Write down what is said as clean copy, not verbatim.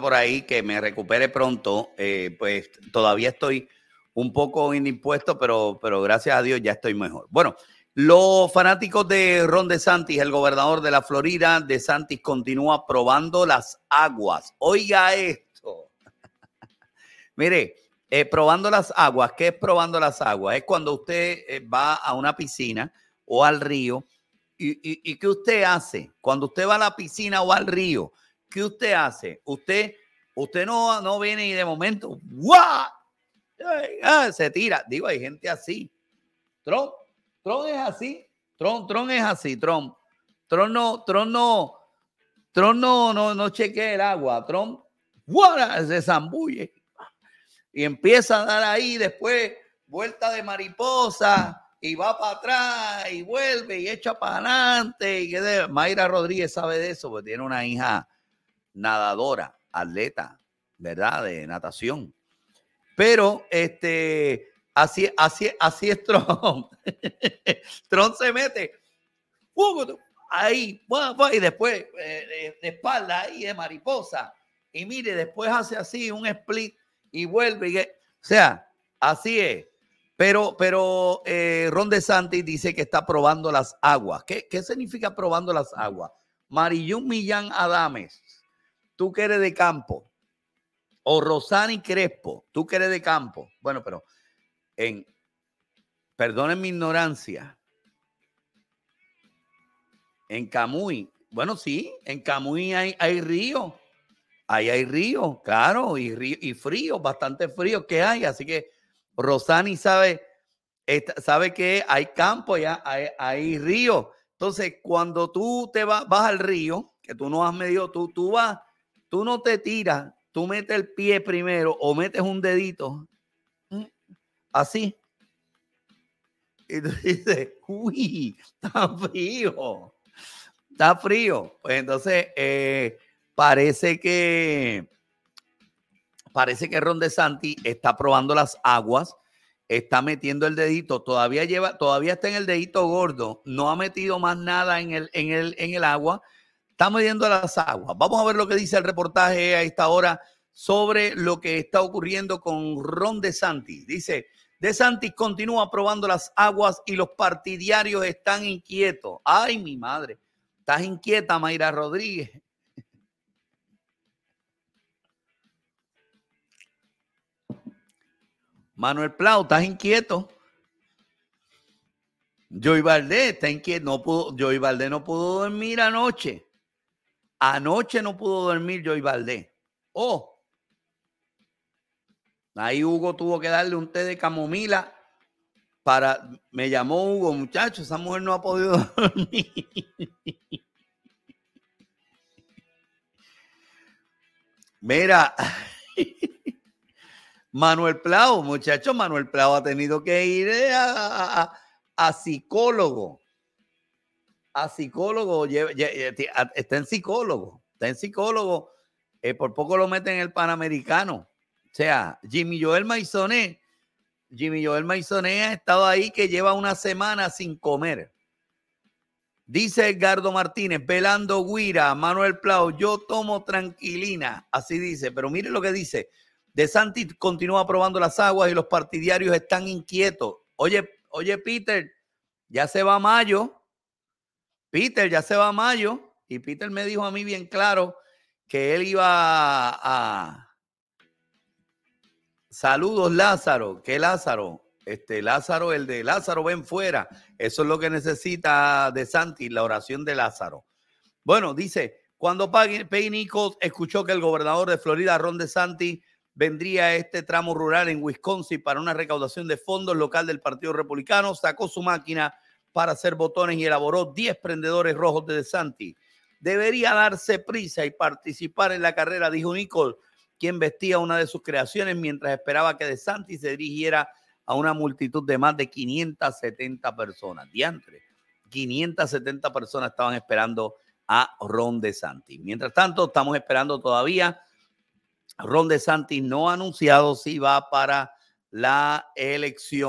por ahí, que me recupere pronto. Pues todavía estoy un poco indispuesto, pero gracias a Dios ya estoy mejor. Bueno, los fanáticos de Ron DeSantis, el gobernador de la Florida, DeSantis continúa probando las aguas. Oiga esto. Mire, probando las aguas. ¿Qué es probando las aguas? Es cuando usted va a una piscina o al río. ¿Y qué usted hace? Cuando usted va a la piscina o al río, ¿qué usted hace? Usted no viene y de momento, ¡guau! Se tira. Digo, hay gente así. Trump es así. Trump es así. Trump no chequea el agua. Trump se zambulle y empieza a dar ahí, después vuelta de mariposa y va para atrás y vuelve y echa para adelante. Mayra Rodríguez sabe de eso, porque tiene una hija nadadora, atleta, ¿verdad? De natación. Pero así es Trump. Trump se mete ahí y después de espalda ahí de mariposa. Y mire, después hace así un split y vuelve. O sea, así es. Pero Ron DeSantis dice que está probando las aguas. ¿Qué significa probando las aguas? Mariyún Millán Adames, tú que eres de campo, o Rosani Crespo, tú que eres de campo. Bueno, pero perdonen mi ignorancia, en Camuy, bueno, sí, en Camuy hay río. Ahí hay río, claro, y frío, bastante frío que hay. Así que Rosani sabe que hay campo, ya hay río. Entonces, cuando tú vas al río, que tú no has medido, tú no te tiras, tú metes el pie primero o metes un dedito, así. Y tú dices, uy, está frío. Está frío. Pues entonces, parece que Ron DeSantis está probando las aguas, está metiendo el dedito, todavía está en el dedito gordo, no ha metido más nada en el agua, está midiendo las aguas. Vamos a ver lo que dice el reportaje a esta hora sobre lo que está ocurriendo con Ron DeSantis. Dice, DeSantis continúa probando las aguas y los partidarios están inquietos. Ay, mi madre, estás inquieta, Mayra Rodríguez. Manuel Plau, ¿estás inquieto? Joy Valdés está inquieto. Joy Valdés no pudo dormir anoche. Anoche no pudo dormir Joy Valdés. Ahí Hugo tuvo que darle un té de camomila me llamó Hugo, muchacho, esa mujer no ha podido dormir. Mira, Manuel Plau, muchacho, Manuel Plau ha tenido que ir a psicólogo. A psicólogo, está en psicólogo. Por poco lo meten en el Panamericano. O sea, Jimmy Joel Maisonet ha estado ahí que lleva una semana sin comer. Dice Edgardo Martínez, velando Guira, Manuel Plau, yo tomo tranquilina. Así dice, pero mire lo que dice. DeSantis continúa probando las aguas y los partidarios están inquietos. Oye, Peter, ya se va mayo. Y Peter me dijo a mí bien claro que él iba a... Saludos, Lázaro. ¿Qué Lázaro? Lázaro, el de Lázaro ven fuera. Eso es lo que necesita DeSantis, la oración de Lázaro. Bueno, dice, cuando Peggy Nichols escuchó que el gobernador de Florida, Ron DeSantis, vendría a este tramo rural en Wisconsin para una recaudación de fondos local del Partido Republicano, sacó su máquina para hacer botones y elaboró 10 prendedores rojos de DeSantis. Debería darse prisa y participar en la carrera, dijo Nichols, quien vestía una de sus creaciones mientras esperaba que DeSantis se dirigiera a una multitud de más de 570 personas. Diantre, 570 personas estaban esperando a Ron DeSantis. Mientras tanto, estamos esperando todavía. Ron DeSantis no ha anunciado si va para la elección.